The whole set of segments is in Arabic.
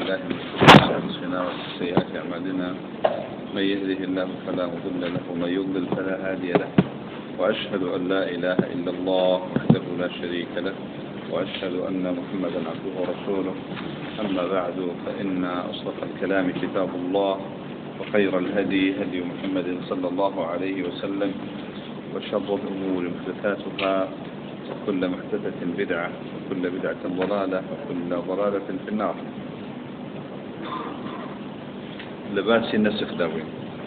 بالله من شرور أنفسنا ومن سيئات أعمالنا من يهده الله فلا مضل له ومن يضلل فلا هادي له وأشهد أن لا إله إلا الله وحده لا شريك له وأشهد أن محمدا عبده ورسوله. أما بعد فإن أصدق الكلام كتاب الله وخير الهدي هدي محمد صلى الله عليه وسلم وشر الأمور محدثاتها وكل محدثة بدعة وكل بدعة ضلالة وكل ضلالة في النار. لباس النسخ داوي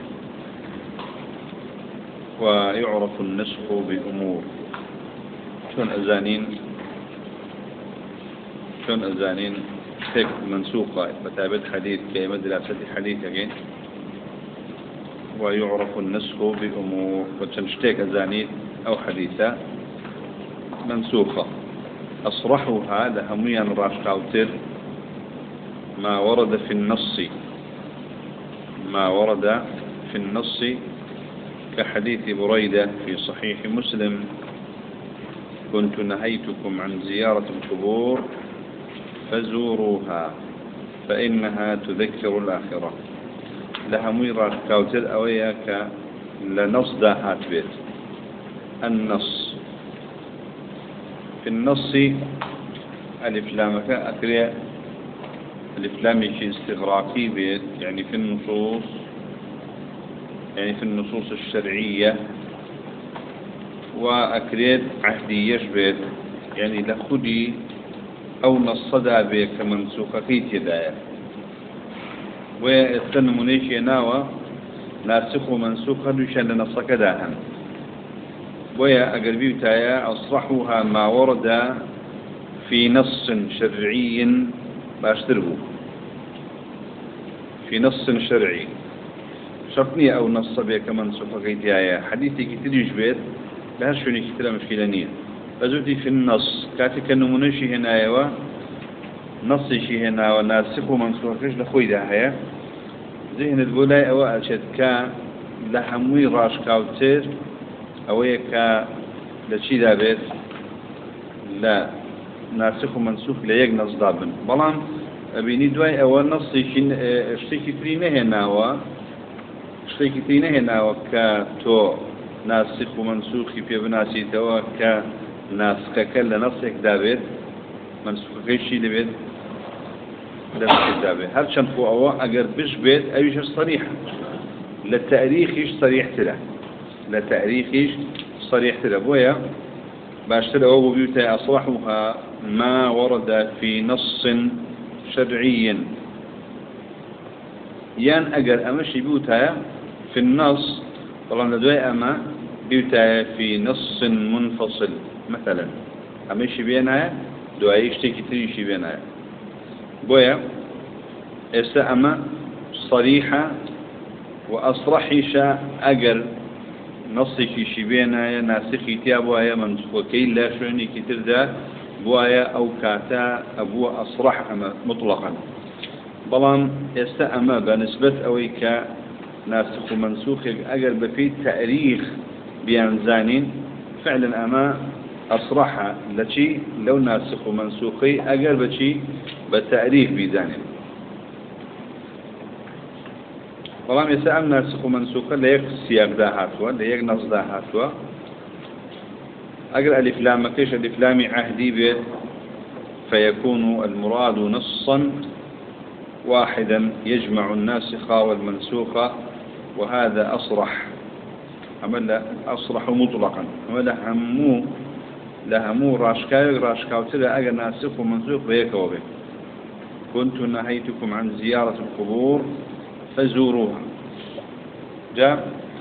ويعرف النسخ بأمور شون أزانين تك منسوقة بتابد حديث كلمة دراسة حديث يعني ويعرف النسخ بأمور وتنشتك أزانين أو حديثة منسوخة أصرحها لهميا راشقاوتر ما ورد في النص كحديث بريدة في صحيح مسلم: كنت نهيتكم عن زيارة القبور فزوروها فإنها تذكر الآخرة. لهمي راشقاوتر أوياك لنص داهات بيت النص في النص ألف لامك أكريا ألف لامي شيء استغراقي بيت يعني في النصوص الشرعية، وأكريد عهديش بيت يعني لخدي أو نصدا بيت كمنسوخة في تدايا ويستن منيشي ناوى ناسخ ومنسوخة دوشان لنصك داهن ويا أقربي تايا أصرحوها ما ورد في نص شرعي باشتره في نص شرعي شرطني أو نص بيك كمان سوفا تايا حديثي كتير يجبت لا شوني كتير مشكلة نية فزوتي في النص كاتك النمونشي هنا يوا نصي شي هنا وناسخ ومنسوخ كيش لخوي ده هيا ذهن البولاي أو أشد كا لحموي راش كاوتير أويك لشي دابت لا ناسخ ومنسوخ ليك نص دابن بلان أبيني دواي أول نصي اشتكي ترينه هنا وكتو ناسخ ومنسوخ في بناسي توا كناسخ كل نصك دابت منسوخ كيشي لبيت لنصك دابت هل شنفو أوا أقر بش بيت أيش صريحة للتاريخ صريح تلبويا باشتر أو بيوتا أصلحها ما ورد في نص شرعي يان أجر أمشي بيوتا في النص طبعا لدواء أما بيوتا في نص منفصل مثلا أمشي بينها دواء يشتكي تريشي بينها بويا أما صريحة وأصرحيشا أجر نصي شي بينا ناسخي تيابوها منسوخي لا شوني كتير ده بوايا أو كاتا أبو أصرح أما مطلقا بلان يستأما بنسبة أويك ناسخ ومنسوخ أقل بفي تاريخ بيانزانين فعلا أما أصرح لشي لو ناسخ ومنسوخي أقل بشي بتاريخ بيزانين والله يسأل ناسخ ومنسوخا ليك سياق دا هاتوا ليك نص دا هاتوا أقرأ الإفلام كيش الإفلام عهدي به فيكون المراد نصا واحدا يجمع الناسخ والمنسوخ وهذا أصرح أصرح مطلقا لهمو راشكاو تلا أقرأ ناسخ ومنسوخ بيك وبه. كنت نهيتكم عن زيارة القبور فزوروها جاء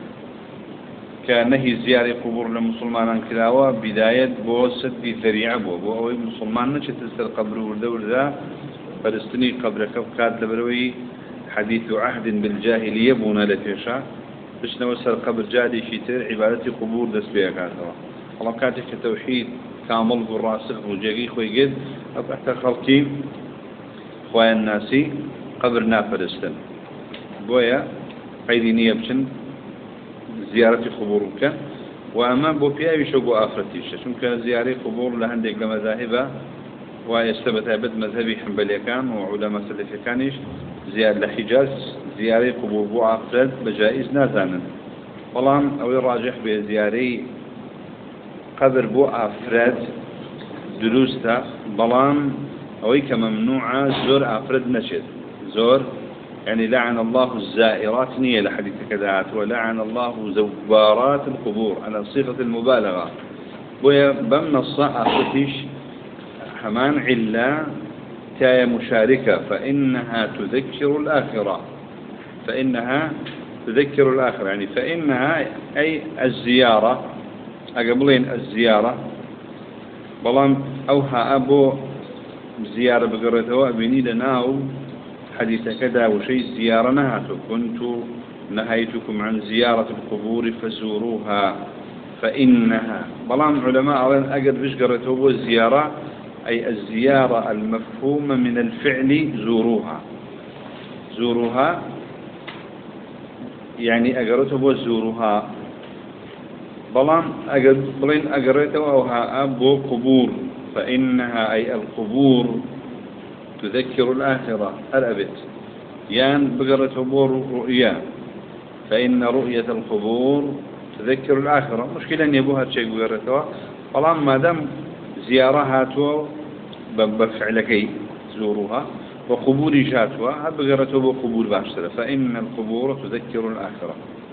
كنهي زيارة قبور المسلمان كلاوة بداية بوسط في ذريعة بو أو مسلمان نشتسل قبر ورد ذا فلسطيني قبر كفكات لبروي حديث عهد بالجاهلية بونا لتيشا بش نوسل قبر جادي شتر عبادة قبور دس بيها كاتوا الله كاتك توحيد كامل بالراسخ وجاقي خوي قد أبحث خلقي خويا الناسي قبرنا فلسطين بويا قيدي نيابشن زيارة قبورك وأمام بو بيا يشوقوا آفرتيش چونك زيارة قبور لهندك لمذاهبة ويستبت أبد مذهبي حنبلي كان وعلماء سلفي كانش زيارة لحجاز زيارة قبور بو أفراد بجائز نازانا والله أو الراجح بزيارة قبر بو أفراد دروستا بلان أوي كممنوعة زور أفراد نشد زور يعني لعن الله الزائرات نية لحديث كذات ولعن الله زوارات القبور على صيغة المبالغة وبمن الصحة فتش حمان علا تاية مشاركة فإنها تذكر الآخرة فإنها تذكر الآخرة يعني فإنها أي الزيارة أقبلين الزيارة بلان أوها أبو زيارة بقرته أبني لناو حديث كذا وشيء زيارة نهاته كنت نهيتكم عن زيارة القبور فزوروها فإنها بلان علماء أقد بش قرته هو الزيارة أي الزيارة المفهومة من الفعل زوروها زوروها يعني أقرته هو زوروها بلان بلين أقرته أوها أبو قبور فإنها أي القبور تذكر الآخرة الأبد يان بقرة بور رؤيا فإن رؤية القبور تذكر الآخرة مشكلة أن يبوها الشيء بقرته فلان ما دام زيارهاتو بفعلكي زوروها وقبور جاتها بقرته بقبور باشترة فإن القبور تذكر الآخرة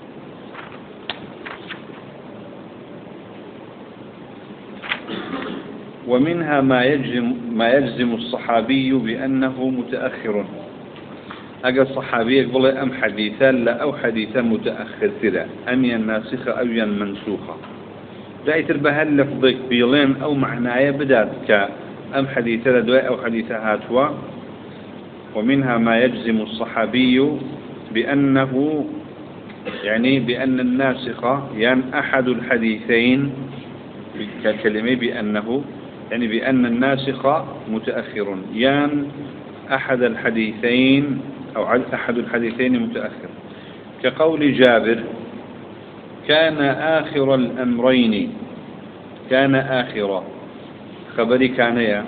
ومنها ما يجزم الصحابي بأنه متأخر أجا الصحابي يقول أم حديثا لا أو حديثا متأخر كذا أم الناسخة أو المنسوخة لا يتربها لفظك بيلين أو معنايا بدات كأم حديثا لدواء أو حديثا هاتوا ومنها ما يجزم الصحابي بأنه يعني بأن الناسخة يعني أحد الحديثين كالكلمة بأنه يعني بأن الناسخ متأخر يان أحد الحديثين أو أحد الحديثين متأخر كقول جابر كان آخر الأمرين كان آخر خبري كان يا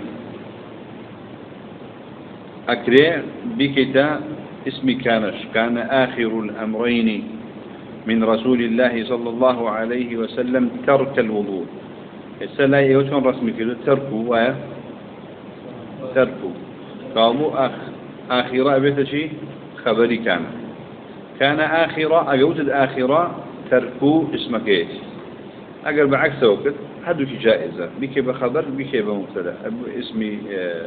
أكري بكتا اسم كانش كان آخر الأمرين من رسول الله صلى الله عليه وسلم ترك الوضوء السلا يوتون رسمي كده تركوا قاموا آخرة بيت شيء خبري كان آخرة أجود الآخرة تركوا اسمك إيش أقرب عكس وقت هذا شيء جائزة بكيف خبر بكيف مبتدا اسمي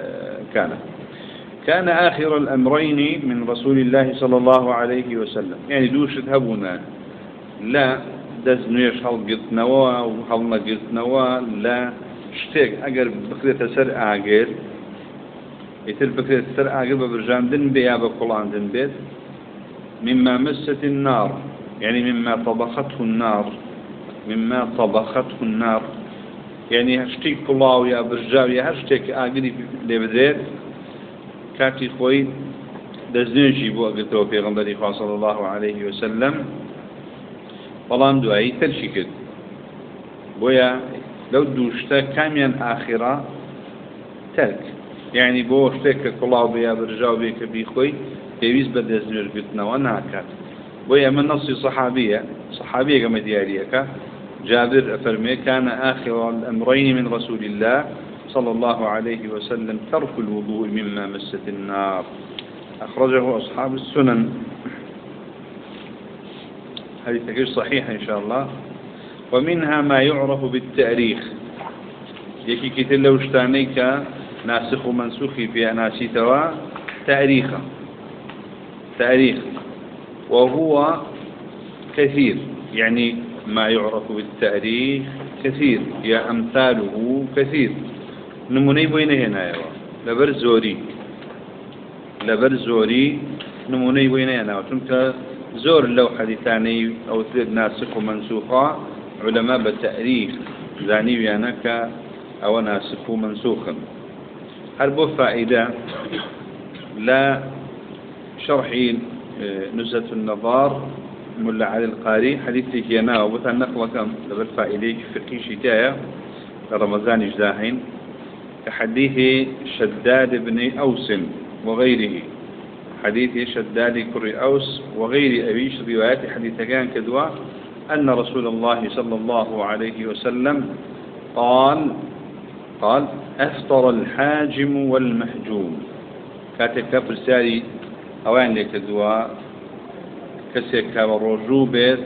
كان آخر الأمرين من رسول الله صلى الله عليه وسلم يعني دوش تهبونا لا دزنيش هل قلت نوا وهل ما قلت نوا لا شتيك أجر بكرة سر أجر يتر بكرة سر أجر ببرجام دن بيا بقولان دن بيت مما مست النار يعني مما طبخته النار يعني هشتيك قلاو يا برجاو يا هشتيك أجري لبديت كاتي خوي دزنيشي بو أقلتو في غنبري صلى الله عليه وسلم بلان دوائي ترشي كد بويا لو دوشتا كاميان آخرة ترك يعني بو اشتاك كلاو بيا برجاو بيك بيخوي بيويز بدزنير قلتنا وناكات بويا من نصي صحابية كما دياريك جابر أفرمي كان آخر الأمرين من رسول الله صلى الله عليه وسلم ترك الوضوء مما مست النار أخرجه أصحاب السنن هذه تكيش صحيحة إن شاء الله ومنها ما يعرف بالتاريخ يكي كتل لو اشتانيك ناسخ ومنسوخي في أناسي توا تاريخ وهو كثير يعني ما يعرف بالتاريخ كثير يا أمثاله كثير نموني بين هنا لبر زوري نموني بين هنا وتنك زور لو حديثاني أو ثلاث ناسخ ومنسوخا علماء بالتاريخ زاني بيانك أو ناسخ ومنسوخا هربو فائدة لا شرح نزهة النظار ملا علي القاري حديثك ينا وبثا نقوة كم لبر فائدة فقه شتايا رمضان إجداهين كحديث شداد بن أوس وغيره، حديث شداد كري أوس وغير أبيش روايات حديث كان كدوا أن رسول الله صلى الله عليه وسلم قال أفطر الحاجم والمحجوم. كاتب كفر ساري أوان لك دوا كسيك والرجوع بيت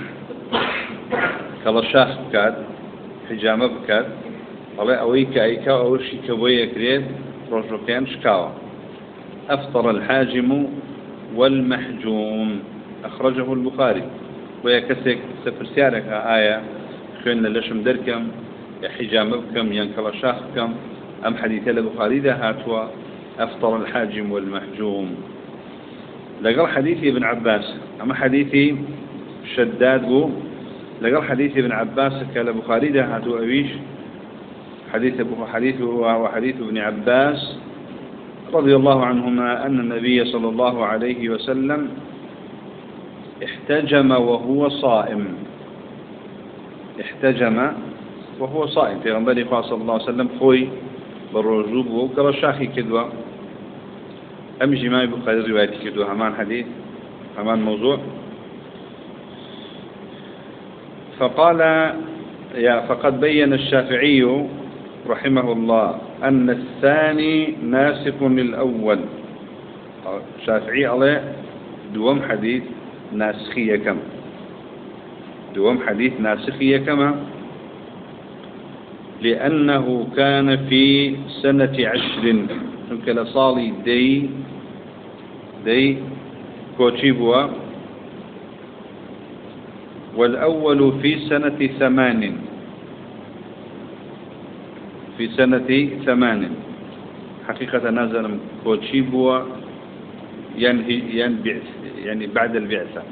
كالشاخ بكاد حجامة بكاد الله أويك أيكا أوشي كوية كريد رجوع كان شكاوة. أفطر الحاجم والمحجوم أخرجه البخاري. ويكسك سفر سارك آية خلنا لشم دركم يا حجامة بكم ينكالشاخ بكم أم حديث البخاري ده هاتوا أفطر الحاجم والمحجوم. لقال حديث ابن عباس أما حديث شداد بو لقال حديث ابن عباس كالبخاري ده هاتوا أبيش حديث وحديث ابن عباس رضي الله عنهما أن النبي صلى الله عليه وسلم احتجم وهو صائم. احتجم وهو صائم في غنبري صلى الله عليه وسلم خوي بالرجوب وكرا شاخي كدوة أمشي ما يبقى الرواية كدوة همان حديث همان موضوع. فقد بين الشافعي رحمه الله أن الثاني ناسخ للأول. الشافعي عليه دوم حديث ناسخية كم دوم حديث ناسخية كما لأنه كان في سنة 10 كالصالي دي كوتشيبوا والأول في سنة 8 في سنة 8 حقيقة نزل كوتشيبوا يعني بعد البعثة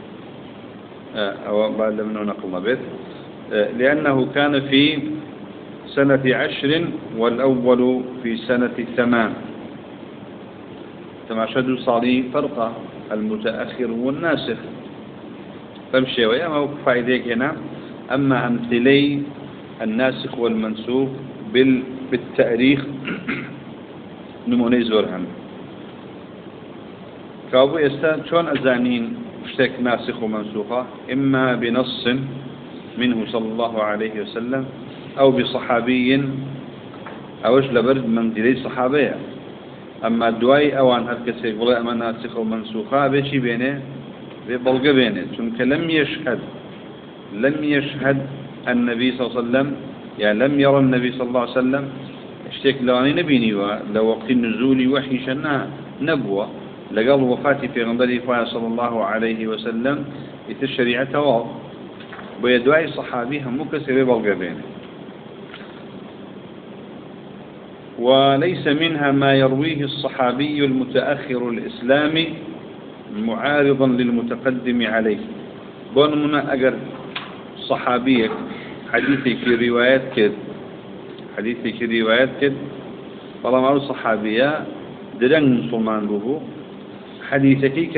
أو بعد منه نقلنا به لأنه كان في سنة 10 والأول في سنة 8. تماشدوا صالي فرقة المتأخر والناسخ فمشي ويا فائديك هنا. أما أمثلي الناسخ والمنسوخ بالتاريخ نموني زورهم كابو يستان شون أزانين اشتك ناسخ ومنسوخة إما بنص منه صلى الله عليه وسلم أو بصحابي أوش لبرد من دليل صحابية. أما الدواي أوان هالكسي يقول أما ناسخ ومنسوخة بيشي بينه ببلغ بينه چونك لم يشهد النبي صلى الله عليه وسلم يعني لم يرى النبي صلى الله عليه وسلم اشتك لواني نبيني لو وقت النزول وحي شنا نبوة لقال وفاتي في غنبري صلى الله عليه وسلم الشريعة واضح بيدعي صحابيها مكسر بلغ بينه. وليس منها ما يرويه الصحابي المتأخر الإسلامي معارضا للمتقدم عليه. بون منا أجر صحابيك حديثي في روايات كد طالما الصحابية درن مسلمان به حديثك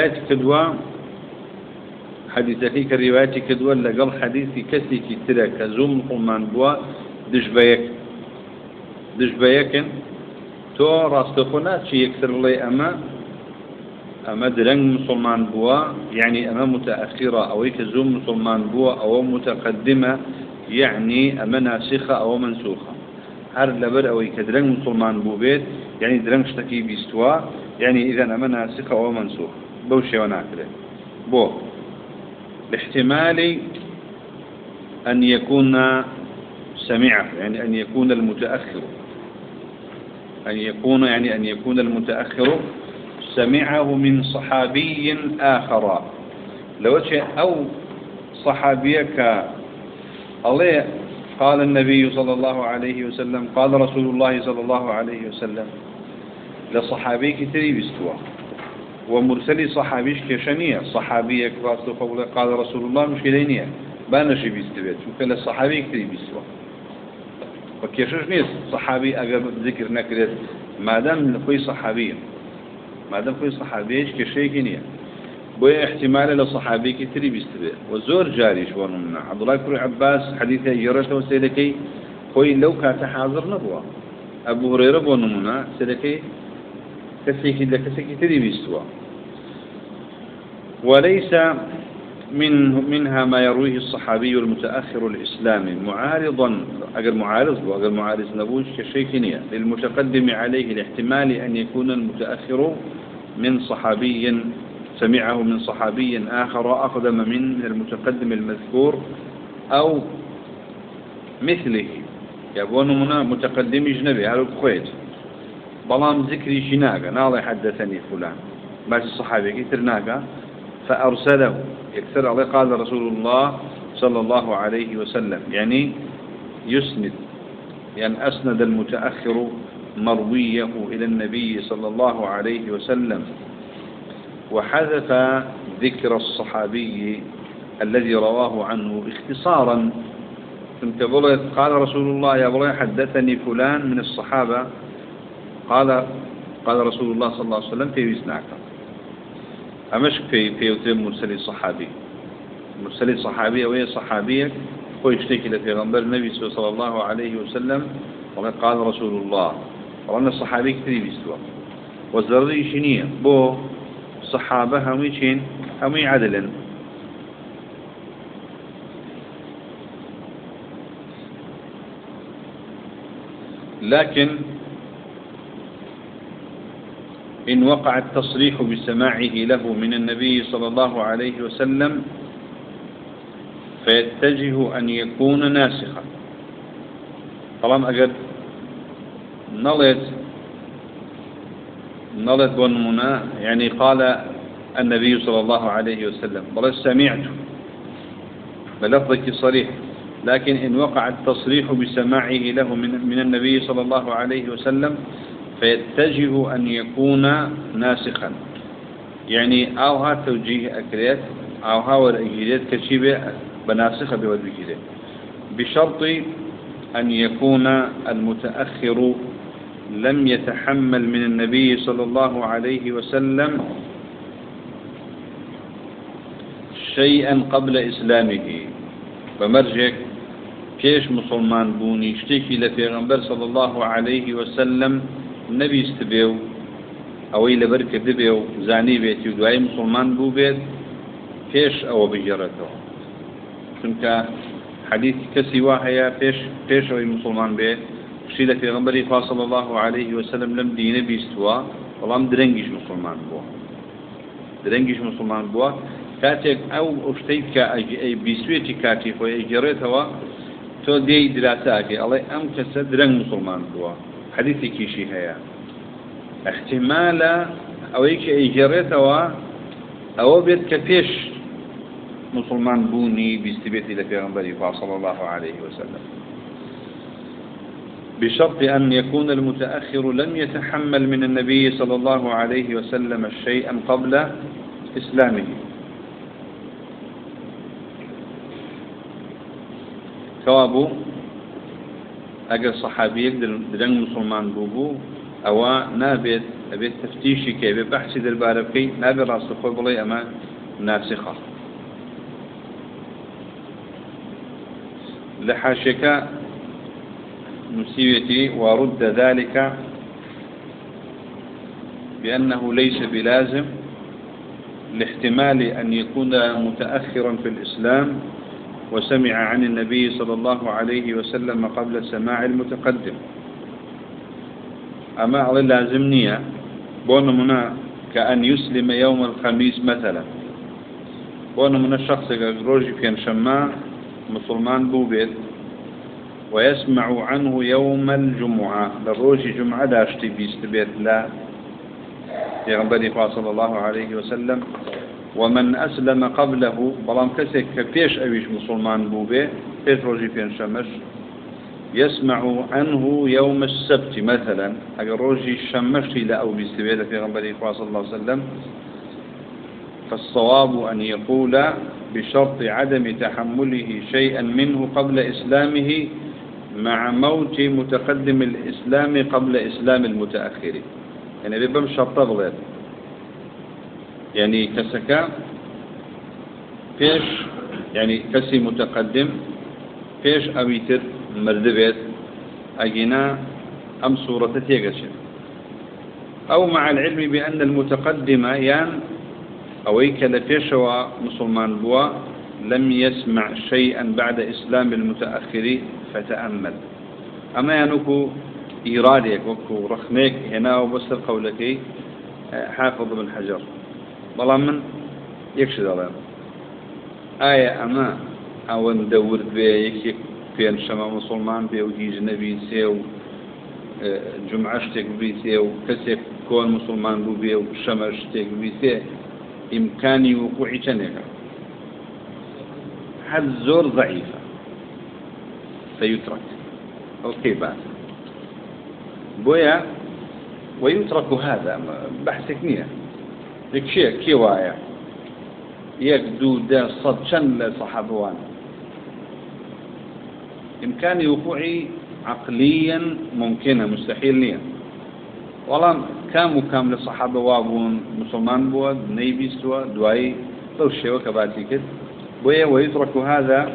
كروايات كدوا لقل حديثي كسي كترك زوم مسلمان بوا دجبيكن تو راستخونات شي يكسر لي أما درن مسلمان بوا يعني أما متأخرة أو يكزوم مسلمان بوا أو متقدمة يعني أما ناسخة أو منسوخة هر لبر أو يكدرن مسلمان بو بيت يعني درن شتكي بيستوا يعني إذا أما ناسخة أو منسوخة بوشي وناكله بو لاحتمال أن يكون سمعه يعني أن يكون المتأخر سمعه من صحابي آخر لو أو صحابيك الله قال النبي صلى الله عليه وسلم قال رسول الله صلى الله عليه وسلم لصحابيك تري بستوى ومرسلي صحابيش كشنية صحابيك قال رسول الله مش كلينية بانشي بيستبيت ممكن للصحابيك تري بستوى وكيشوش نيس صحابي أقرب ذكر نكرت ما دام خوي صحابيش كشيء نية بوي احتمال لصحابي كتري بيستبه وزور جاري شو من عبد الله بن عباس حديثه يرته وسيلكي خوي لو كان حاضر نبوه أبو هريرة بونمنا سلكي كسيكي لكسيكي تري بيستوى وليس منها ما يرويه الصحابي المتأخر الإسلامي معارضا أجر معارض نبوش كشيكنية للمتقدم عليه الاحتمال أن يكون المتأخر من صحابي سمعه من صحابي آخر أقدم من المتقدم المذكور أو مثله يبون منا متقدم أجنبي على الكويت بلام ذكري شناقة نالي حدثني فلان ماشي الصحابي كتر ناقة فأرسله يكثر عليه قال رسول الله صلى الله عليه وسلم يعني يسند يعني أسند المتأخر مرويه إلى النبي صلى الله عليه وسلم وحذف ذكر الصحابي الذي رواه عنه اختصارا كنت قال رسول الله يا بلي حدثني فلان من الصحابة قال رسول الله صلى الله عليه وسلم في وسناك أمشك في يتم مرسل صحابي مرسل صحابي أو صحابية هو يشتكي لفيغمبر النبي صلى الله عليه وسلم وقد قال رسول الله وأن الصحابي كثير بيستوى والزرري شنية بو صحابة همي عدلا لكن إن وقع التصريح بسماعه له من النبي صلى الله عليه وسلم فيتجه أن يكون ناسخا طالما أجد نلت بنمنا يعني قال النبي صلى الله عليه وسلم بل سمعت بلفظك صريح لكن إن وقع التصريح بسماعه له من النبي صلى الله عليه وسلم فيتجه أن يكون ناسخا يعني أوها توجيه أكريت أوها والأجيرات كشيبة بناسخة بوجهه بشرط أن يكون المتأخر لم يتحمل من النبي صلى الله عليه وسلم شيئا قبل إسلامه فمرجك كيش مسلمان بوني اشتكي لفيغمبر صلى الله عليه وسلم النبي استبيو أو إلى بركة دبيو زاني بيتي ودعي مسلمان بو بيت كيش أو بجرته چونك حديث كسي واحيا كيش أو مسلمان بيت شي لفيغمبر صلى الله عليه وسلم لم دينه بيستوا والله درنجش مسلمان بوا كاتك أو اشتيك أي بيسويتي كاتي خوي جريتها تو دي دراساكي الله أم كسد درنج مسلمان بوا حديثي كيشي هيا احتمال أو إيك إجارتها أو بيت كفيش مسلمان بوني بيستبيتي لفيغمبري صلى الله عليه وسلم بشرط أن يكون المتأخر لم يتحمل من النبي صلى الله عليه وسلم شيئا قبل إسلامه كوابو أجر صحابي درن مسلمان بوبو أو نابت أبيت تفتيشي كي بحث الباربكي نابت راس الخبلي أما ناسخة لحاشك نسيبتي ورد ذلك بأنه ليس بلازم لاحتمال أن يكون متأخرا في الإسلام وسمع عن النبي صلى الله عليه وسلم قبل سماع المتقدم أما على اللازمنية بون منا كأن يسلم يوم الخميس مثلا بون منا الشخص روجي كان شماع مسلمان بوبيت ويسمع عنه يوم الجمعة للروجي جمعة داشتي بيستبيت لا يغنبري صلى الله عليه وسلم ومن أسلم قبله بلام كسك كفيش أويش مسلمان بوبي فيش روجي فين شمش يسمع عنه يوم السبت مثلا أجر روجي شمشتي لا أو بيستبيت في غنبري صلى الله عليه وسلم فالصواب أن يقول بشرط عدم تحمله شيئا منه قبل إسلامه مع موت متقدم الإسلام قبل إسلام المتأخر يعني بيبقى شرط غلط يعني كسكا فيش يعني كسي متقدم فيش أويتر مردبت أجينا أم صورة تيغشن أو مع العلم بأن المتقدم أويك لفيشوا مسلمان بوا لم يسمع شيئا بعد إسلام المتأخر فتأمل أما ينكو إيرادك وكو رخنيك هنا وبصر قولك حافظ بن حجر والله من يكشد الله آية أما أو ندور بيك بين شما مسلمان بيوديج نبي سيو جمعشتك بيسيو كسيك كون مسلمان بيو شمشتك بيسيو إمكاني وقوعي تنك حد زور ضعيفة فيترك أوكي بعد بويا ويترك هذا بحثك نية ذيك شيء كيوايا يكدو دا صدشن لصحابوان إمكاني وقوعي عقليا ممكنة مستحيل نية والله كام للصحابة وابون مسلمان بوا نيبي سوا دواي لو الشيء وكباتي كده ويترك هذا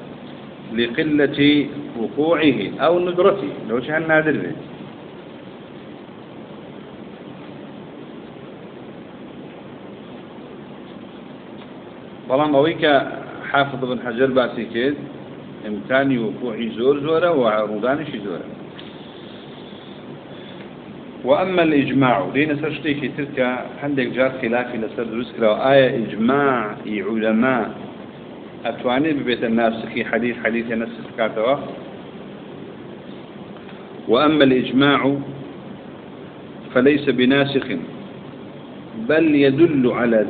لقلة وقوعه أو ندرته لو شهن نادر به والله أويك حافظ بن حجر باسي كده إمكاني وقوعي زورة وعروضاني زورة وأما الإجماع لين سرشتي في تلك عندك جار خلافي لسر ذكر آية إجماع علماء أتواني ببيت الناس في حديث نسخ كاتوا وأما الإجماع فليس بناسخ بل يدل على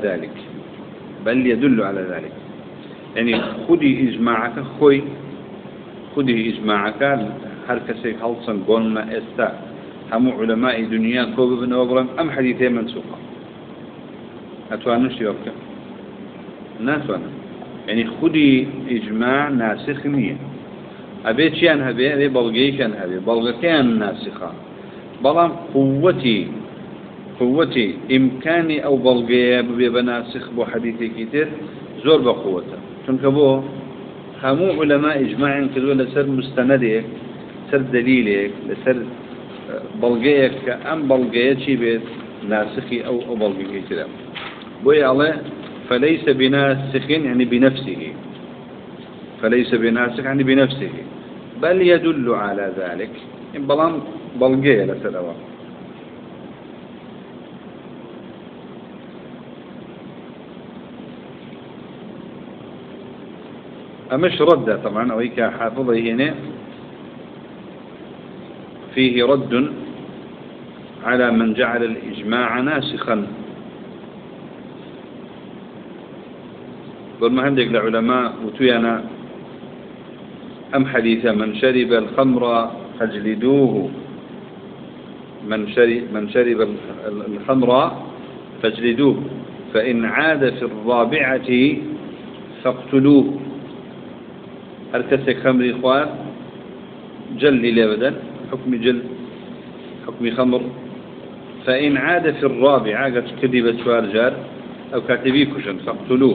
ذلك يعني خذي إجماعك خذي إجماعك هر كسيك هلصن قولنا استا هم علماء دنيا كوب بن وبرم أم حديثين منسوخة أتوانوش يوكا ناتوانا يعني خذي إجماع ناسخ نية أبيت شيئا هبي أبي بلغي كان هبي بلغتين ناسخة بلام قوتي إمكاني أو بلغي بناسخ بو حديثي كتير زور بقوته تنكبوه همو علماء إجماع كذو لسر مستندك سر دليلك لسر بلغيك أم بلغيك شي بيت ناسخي أو بلغي كتير بوي الله فليس بناسخ يعني بنفسه بل يدل على ذلك بلام بلغي لسر أمش رد طبعا ويك حافظه هنا فيه رد على من جعل الإجماع ناسخا قل ما عندك العلماء وتيانا أم حديثا من شرب الخمر فاجلدوه من شرب الخمر فاجلدوه فإن عاد في الرابعة فاقتلوه هركسك خمر إخوان جل لابدا حكم خمر فإن عاد في الرابعة قد كذبت شوارجار أو كاتبي كشن فاقتلوه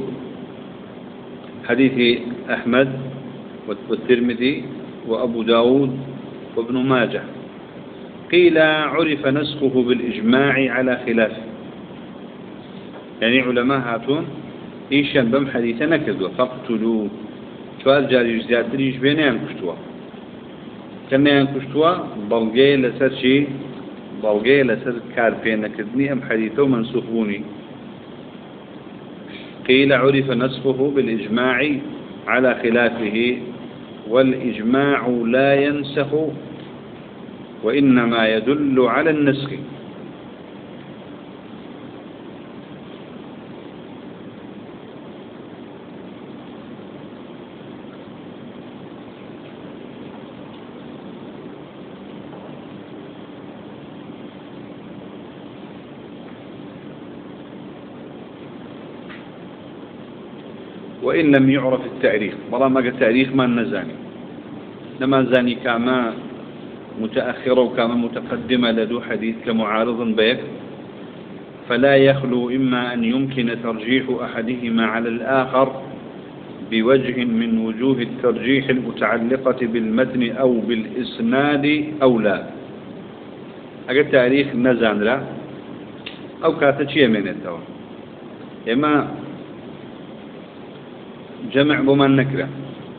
حديث أحمد والترمذي وأبو داود وابن ماجه قيل عرف نسخه بالإجماع على خلافه يعني علماء هاتون إيشان بم حديثنا كذوا فاقتلوه سؤال جاري زيادريش بين ينكشتوا كنا ينكشتوا بلغي لسر شيء بلغي لسر كاربين كدني أم حديثه منسوخوني قيل عرف نسخه بالإجماع على خلافه والإجماع لا ينسخ وإنما يدل على النسخ وإن لم يعرف التاريخ والله ما قال تاريخ ما النزاني لما زاني كما متأخرة وكما متقدمة لدو حديث كمعارض بيك فلا يخلو إما أن يمكن ترجيح أحدهما على الآخر بوجه من وجوه الترجيح المتعلقة بالمتن أو بالإسناد أو لا ئەگەر تاریخ نەزانرا ئەو کاتە چی ئەمێنێتەوە ئێمە جەمع بۆمان نەکرا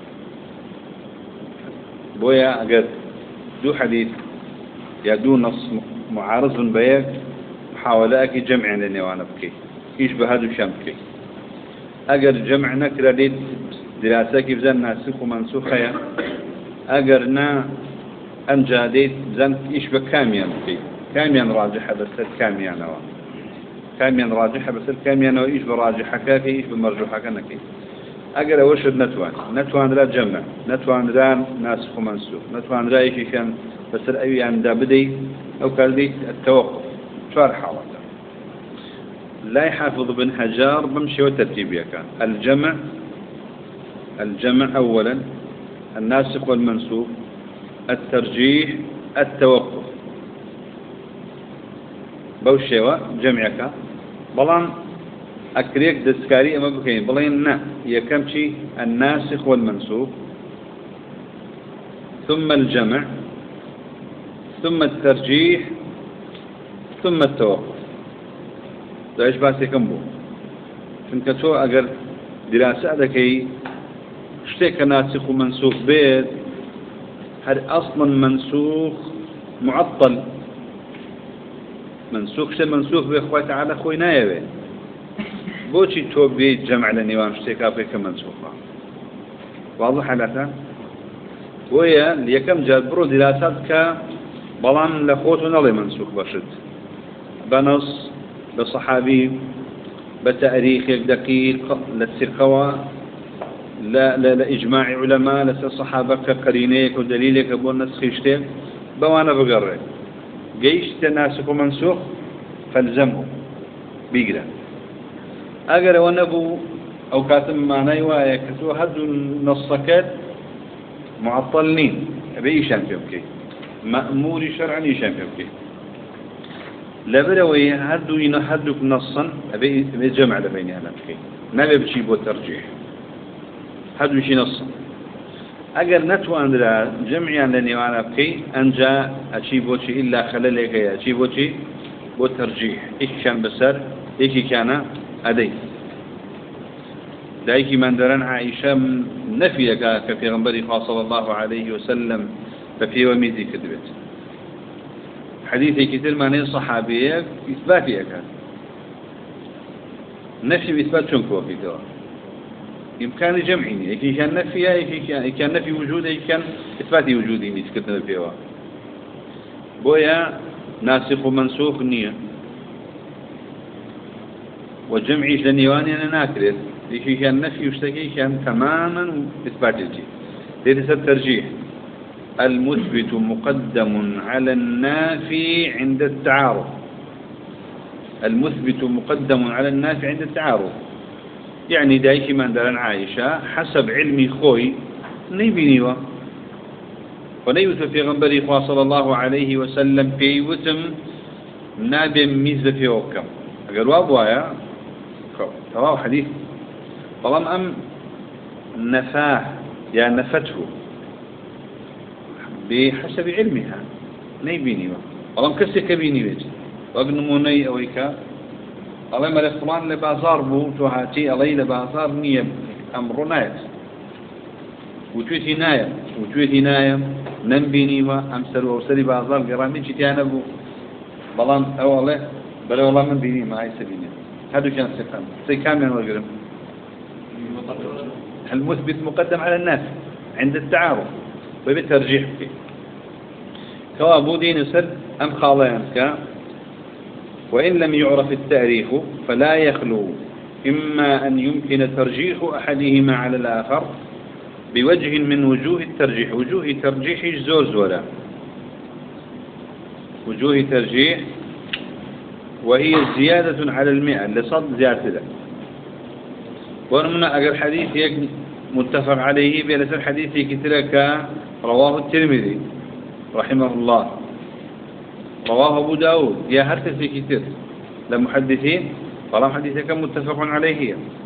بۆیە ئەگەر دوو حەدیث یا دوو نەص معارض بە یەک محاولەیەکی جەمعیان لە نێوانە بکەیت هیچ بە هەردووشیان بکەیت ئەگەر جەمع نەکرا دێت دراسەکی بزان ناسخ و منسوخ هەیە ئەگەر نا ئەمجا دێت بزان هیچ بە کامیان بکەیت کامیان ڕاجحە بەسەر کامیانەوە كاميان راجحة بس الكاميان إيش براجحك إيش بمرجوحك نكيد أجر وشد نتوان لا جمع نتوان لا ناسخ ومنسوخ نتوان لا إيش كان بس الأبي عند بدي أو كذلك التوقف شوار حالة لا يحافظ بن حجار بمشي وترتيبيا كان الجمع أولا الناسخ والمنسوخ الترجيح التوقف بوشيوة جمعك بلان أكريك دسكاري أما بكين بلين نا يكم شيء الناسخ والمنسوخ ثم الجمع ثم الترجيح ثم التوقف ده إيش باسي كم بو فنكتو أجر دراسة ذكي اشتيك ناسخ ومنسوخ بيت هل أصلا منسوخ معطل منسوخ شيء منسوخ بإخوة تعالى خوينا يبي بوشي توبي جمع لنيوان اشتكا فيك منسوخة واضح حالتا ويا ليكم جاد برو دراسات كا بلان لخوت ونالي منسوخ باشد بنص بصحابي بتاريخ دقيق للسرقوة لا إجماع علماء للصحابة كقرينيك ودليلك أبو النسخ يشتك بوانا بقرر جيش تناسخ ومنسوخ فالزمه بيقرأ أقر ونبو أو كاتم معنى وايا كتو هدو النصكات معطلين بإيشان فيبكي مأمور شرعا إيشان فيبكي لبروي هدو ينهدوك نصا بجمع لبيني أنا بكي نبي بشيبو الترجيح هدو شي نصا أجر نتوان لا جمعيا لني وأنا بكي أنجا أشيبوشي إلا خلالك يا أشيبوشي والترجيح إيش كان بسر إيش كان أدي دايك من درن عائشة نفيك كفي غنبري صلى الله عليه وسلم ففي وميزي كذبت حديثي كثير من الصحابية إثباتي كان نفي بإثبات شنكو في كذا إمكان جمعيني إذا كان نفيها إذا كان نفي وجوده إذا كان إثبات وجوده نسكتنا فيها بويا ناسخ ومنسوخ نية وجمعيش لنيواني أنا ناكرت إذا كان نفي واشتكي كان تماما إثبات الجي ليس الترجيح المثبت مقدم على النافي عند التعارض المثبت مقدم على النافي عند التعارض يعني دايكي من دارن عائشة حسب علمي خوي نيبينيوا ونيوت في غنبري صلى الله عليه وسلم في وتم نابي ميزة في وكم قالوا أبوايا تراه حديث طالما أم نفاه يا نفته بحسب علمها نيبينيوا طالما كسك بيني وابنموني أويكا الله ما الفلان لبازار بو توهاتي الله لبازار نية أمر نايت وتويتي نايم نمبيني ما أمسر وأرسلي بازار قرامي جتيانا بو بلان أوله بل والله من بيني ما هاي سبيني هذا كان سيكام ينوغرم المثبت مقدم على الناس عند التعارض وبالترجيح فيه كوابو دين سد أم خاليان كا وإن لم يعرف التاريخ فلا يخلو إما أن يمكن ترجيح أحدهما على الآخر بوجه من وجوه الترجيح وجوه ترجيح زوز ولا وجوه ترجيح وهي زيادة على 100 لصد زيادة ذلك ومن أجل حديث متفق عليه بلس الحديث كتلك رواه الترمذي رحمه الله رواه أبو داود يا هرت في كتير لمحدثين طالما حديثك متفق عليه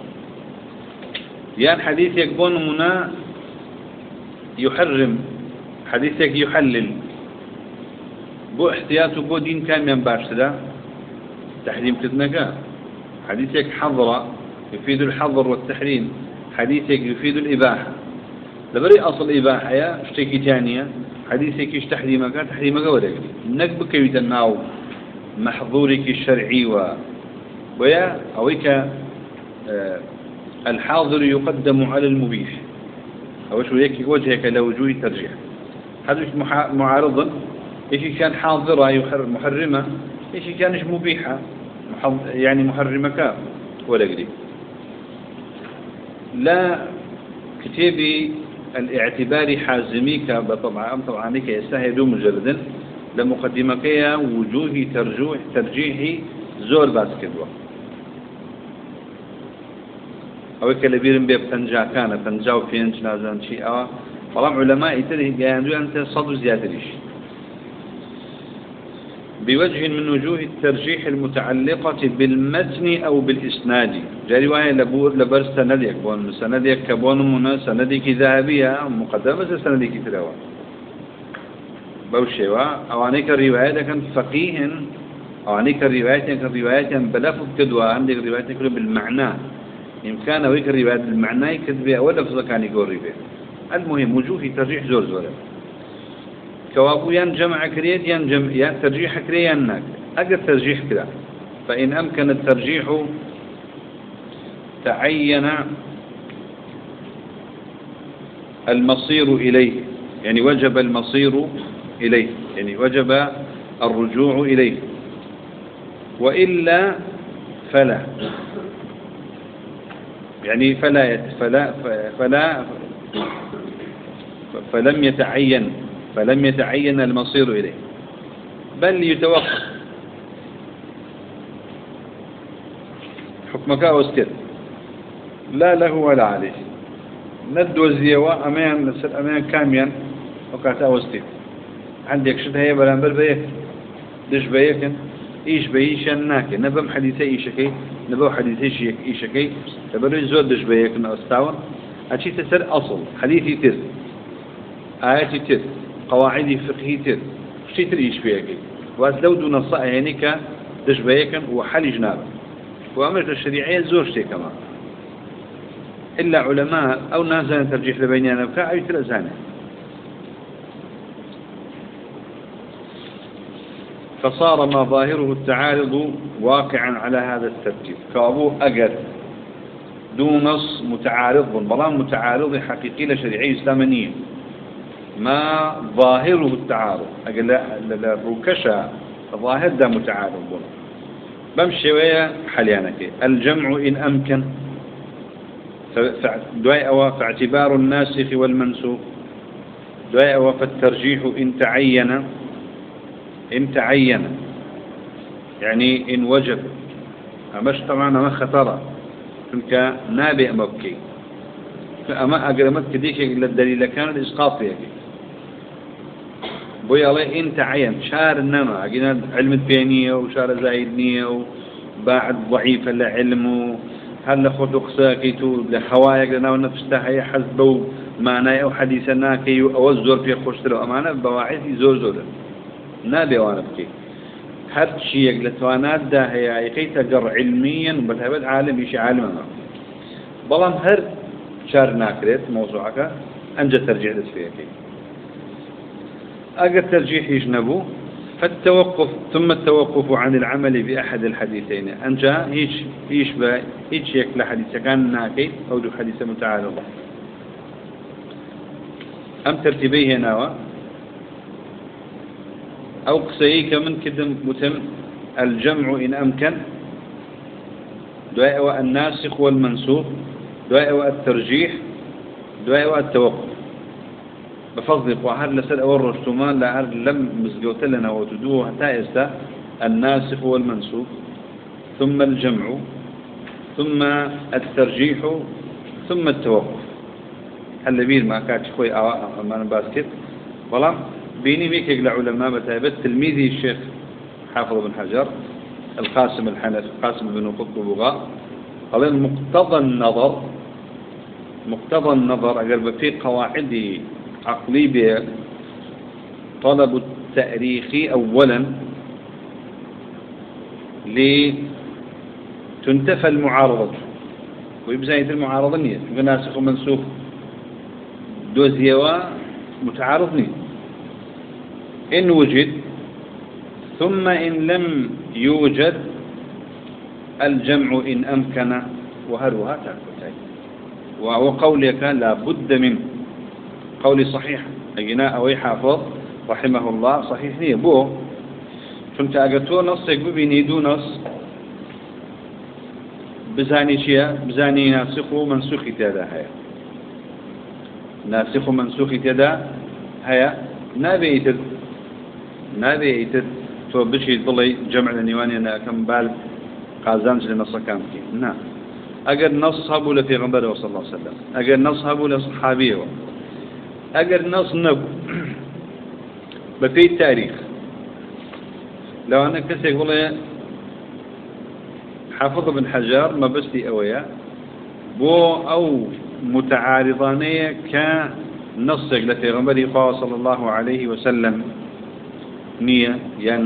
يا الحديث يكون منا يحرم حديثك يحلل بو احتياط بو دين كامل باشترا تحريم كدنك حديثك حظر يفيد الحظر والتحريم حديثك يفيد الإباحة لبري أصل إباحة اشتكي ثانية حديثك ايش تحريمك ولا نكبك يتناو محظورك الشرعي ويا أويك الحاضر يقدم على المبيح أو شو هيك وجهك لوجوه الترجيح هذا معارضا إيش كان حاضرة محرمة إيش كانش مبيحة يعني محرمك ولا قريب لا كتابي الاعتباري حازميك طبعا لك يستهد مجردا لمقدمك وجوه ترجيحي زور باسكتبول أو كلبيرن بيبتنجا كان تنجاو فينش نازن شيء طبعا علماء يتره جاندو أنت صدوا زيادة ليش بوجه من وجوه الترجيح المتعلقة بالمتن أو بالإسناد جاري وهي لبر سنديك بون سنديك كبون منا سنديك ذهبية مقدمة سنديك تلاوة بوشوا أو عنيك الروايات كان فقيهن أو عنيك الروايات كان روايات بلفظ كدوة عندك روايات كله بالمعنى إمكان ويك الروايات بالمعنى كذبة أو لفظ كان يقول رواية المهم وجوه ترجيح زور زورة كوابو جمع كريت ين ترجيح كريت ينك أجر ترجيح كذا فإن أمكن الترجيح تعين المصير إليه يعني وجب المصير إليه يعني وجب الرجوع إليه وإلا فلا يعني فلم يتعين المصير إليه بل يتوقف حكمك أوستر لا له ولا عليه ندو الزيوة أمان كاميا وقعت أوستر عندك شد هي بلانبر بيك دش بيكن إيش بيشان ناكي نبم حديثي إيشكي نبو حديثي إيشكي تبرج زود دش بيكن أستاون أشي تسر أصل حديثي تر آياتي تر قواعد فقهي تر شي تريش فيها وأسلو دون الصائع يعني كدش بيكن وحل جنابه وأمر الشريعية زور شيء كمان إلا علماء أو نازل ترجيح لبيننا بكاء أو يتلزانه فصار ما ظاهره التعارض واقعا على هذا الترتيب كأبوه أجر دون نص متعارض بلان متعارض حقيقي لشريعي إسلامية ما ظاهره التعارض أقول الركشة ظاهر ده متعارض بمشي ويا حليانك الجمع إن أمكن فاعتبار الناسخ والمنسوخ فالترجيح إن تعين يعني إن وجب أمش طبعا ما خطر تلك نابئ مبكي فأما أقرمتك ديك إلا الدليل كان الإسقاط فيك بوي الله إن تعين شار النما أقنا علم البيانية وشار زايدنية وبعد ضعيف العلم هل لخطوق ساكيتو لخوايق لنا ونفسها هي حسبه معنى أو حديثنا كي أوزر في خشتر أمانة بواعث زور نابي وانا بكي هر شيء لتوانات ده هي يقيت جر علميا وبتهبت عالم يشي عالما بلان هر شار ناكريت موضوعك أنجا ترجيح لسفيك أجر ترجيح يجنبه فالتوقف ثم التوقف عن العمل بأحد الحديثين أنجا هيش يكلا حديث كان ناكي أو دو حديث متعارض أم ترتيبيه ناوى أو قسيك من كدم متم الجمع إن أمكن دعاء الناسخ والمنسوخ دعاء الترجيح دعاء التوقف بفضل وهل لسل أول رجتمان لعرض لم مزقوت لنا وتدوه حتى يستا الناسخ والمنسوخ ثم الجمع ثم الترجيح ثم التوقف هل بير ما كانت شوي أمان باسكت والله بيني ميكيك لعلماء بتابت تلميذي الشيخ حافظ بن حجر القاسم الحنفي القاسم بن قطب بغاء قال مقتضى النظر أقرب في قواعد عقلي طلب التأريخ أولا لتنتفى المعارضة، ويبزايد المعارضة نية ناسخ ومنسوخ دوزيوا متعارضني إن وجد، ثم إن لم يوجد الجمع إن أمكن، وهروها تاكتاي. وهو قولك لا بد منه قولي صحيح أجناء أو حافظ رحمه الله صحيح نية بو كنت أقتو نصك ببيني دو نص بزاني شيء بزاني ناسخ ومنسوخ تدا هيا ناسخ ومنسوخ تدا هيا نابي يتد تو بشي ضلي جمع النيواني أنا كم بال قازانج لنص كامكي نعم أجر نص هبو لفي غنبره صلى الله عليه وسلم، أجر نص هبو لصحابيه، أجر نص نبو بفي التاريخ. لو أنا كسي يقول حافظ بن حجر ما بستي أويا بو أو متعارضانية كنصك لفي غنبره صلى الله عليه وسلم نية، يعني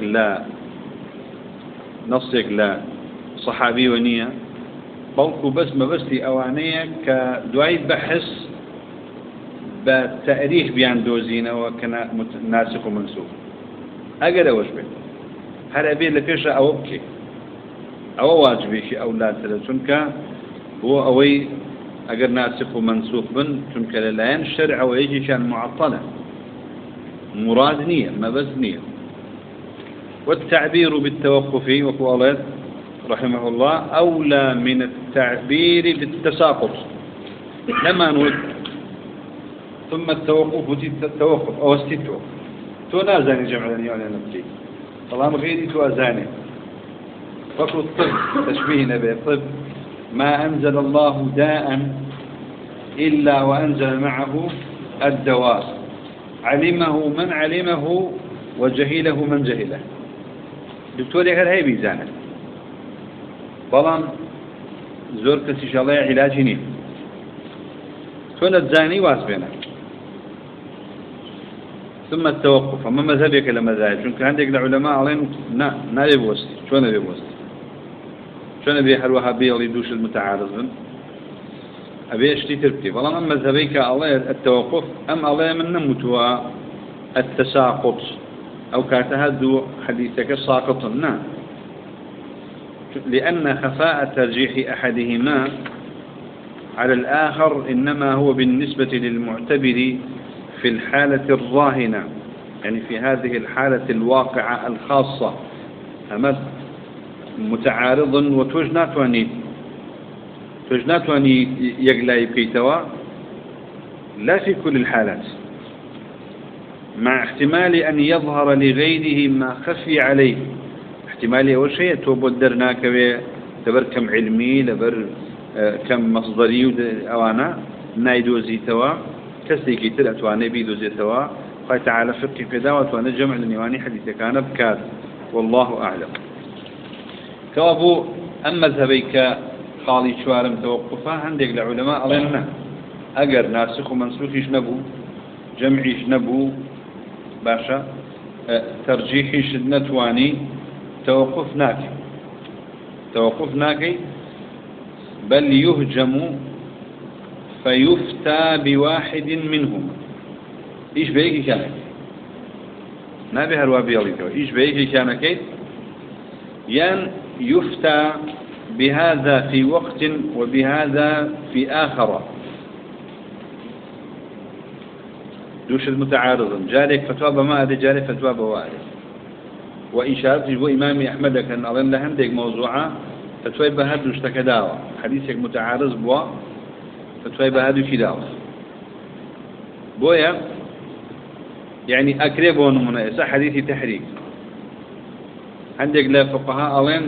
نصك لا صحابي ونية بلقوا بس ما بستي أوانية كدواي بحث بالتأريخ بيان دوزين وكنا ناسخ ومنسوخ أقل أوجبه هل أبي لفيش أو أبكي أو واجبيش أو لا تلسنك هو أوي أقل ناسخ ومنسوخ بن تنك للاين الشرع ويجي كان معطلة مراد نية ما بس نية. والتعبير بالتوقف وقوالات رحمه الله أولى من التعبير بالتساقط لما نود ثم التوقف أو استتوقف تنازعني جمع النيواني نفسي طبعا غيري توازاني فقط الطب تشبيه نبي الطب ما أنزل الله داء إلا وأنزل معه الدواء علمه من علمه وجهله من جهله. دكتور يقول هاي بيزانه بلان زور كسي شالله علاجي نيه تون الزاني واسبينه. ثم التوقف أما مذهبك لمذاهب شونك عندك العلماء علين نابي بوستي شو نبي بوستي شو نبي هالوهابية اللي يدوش المتعارض أبي أشتي تربتي والله أما مذهبك عليه التوقف أم عليه من نمتوا التساقط أو كاتهدو حديثك ساقط نعم لأن خفاء ترجيح أحدهما على الآخر إنما هو بالنسبة للمعتبر في الحالة الراهنة، يعني في هذه الحالة الواقعة الخاصة أمد متعارض وتوجناتواني يقلى بكيتوا لا في كل الحالات، مع احتمال أن يظهر لغيره ما خفي عليه. احتمال أول شيء توبدرناك تبر كم علمي لبر كم مصدري أوانا نايدوزي توا كسي كتير أتواني بيدوزي توا قال تعالى فقه في دعوة وأنا جمع النيواني حديث كان بكاد والله أعلم. كوابو أما ذهبيك خالي شوارم توقفا عندك العلماء علينا أجر ناسخ ومنسوخ يجنبو جمع يجنبو باشا ترجيح يشنتواني توقف ناكي بل يهجم فيفتى بواحد منهم. إيش بيجي كانك نبي هالوابي الله إيش بيجي كانك ين يفتى بهذا في وقت وبهذا في آخر دوش المتعارض جارك فتوى بما أدي جارك فتوى بوارد. وإشارة جبو إمامي أحمد كان أظن لهندك موضوعة فتوى بهذا نشتك داوة حديثك متعارض بوا فتوى بهذا كداوة بويا يعني أكربون من حديث تحريك عندك لا فقهاء أظن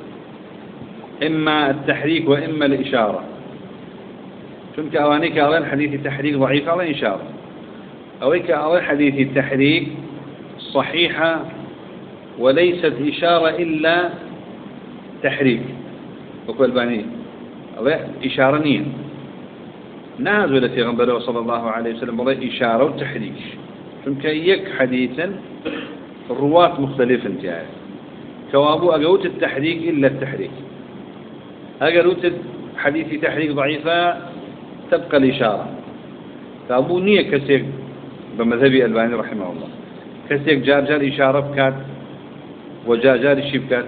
إما التحريك وإما الإشارة شنك أوانيك أظن حديث تحريك ضعيف على إشارة أويك أظن حديث التحريك صحيحة وليست إشارة إلا تحريك وكل باني إشارة نازل في غنبره صلى الله عليه وسلم والله إشارة وتحريك چونك يك حديثا الرواة مختلف انتهاء كوابو أقوت التحريك إلا التحريك أقوت حديث تحريك ضعيفة تبقى الإشارة فأبو نية كسيك بمذهبي الباني رحمه الله كسيك جار جار إشارة بكات وجار جار الشبكات